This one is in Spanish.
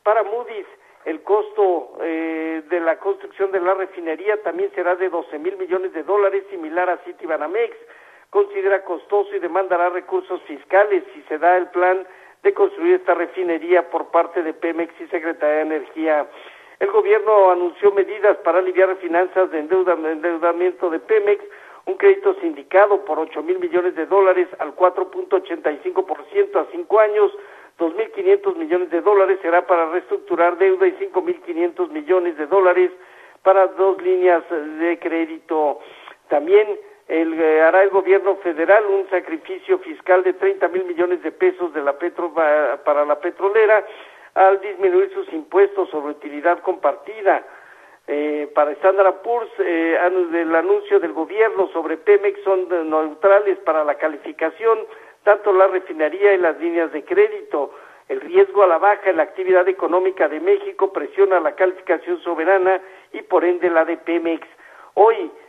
Para Moody's, el costo de la construcción de la refinería también será de $12,000 millones, similar a Citibanamex. Considera costoso y demandará recursos fiscales si se da el plan de construir esta refinería por parte de Pemex y Secretaría de Energía. El gobierno anunció medidas para aliviar finanzas de endeudamiento de Pemex, un crédito sindicado por $8,000 millones al 4.85% a 5 años, $2,500 millones será para reestructurar deuda y $5,500 millones para 2 líneas de crédito. También hará el gobierno federal un sacrificio fiscal de $30,000 millones de la para la petrolera al disminuir sus impuestos sobre utilidad compartida. Para Standard & Poor's, el anuncio del gobierno sobre Pemex son neutrales para la calificación, tanto la refinería y las líneas de crédito. El riesgo a la baja en la actividad económica de México presiona la calificación soberana y por ende la de Pemex. Hoy,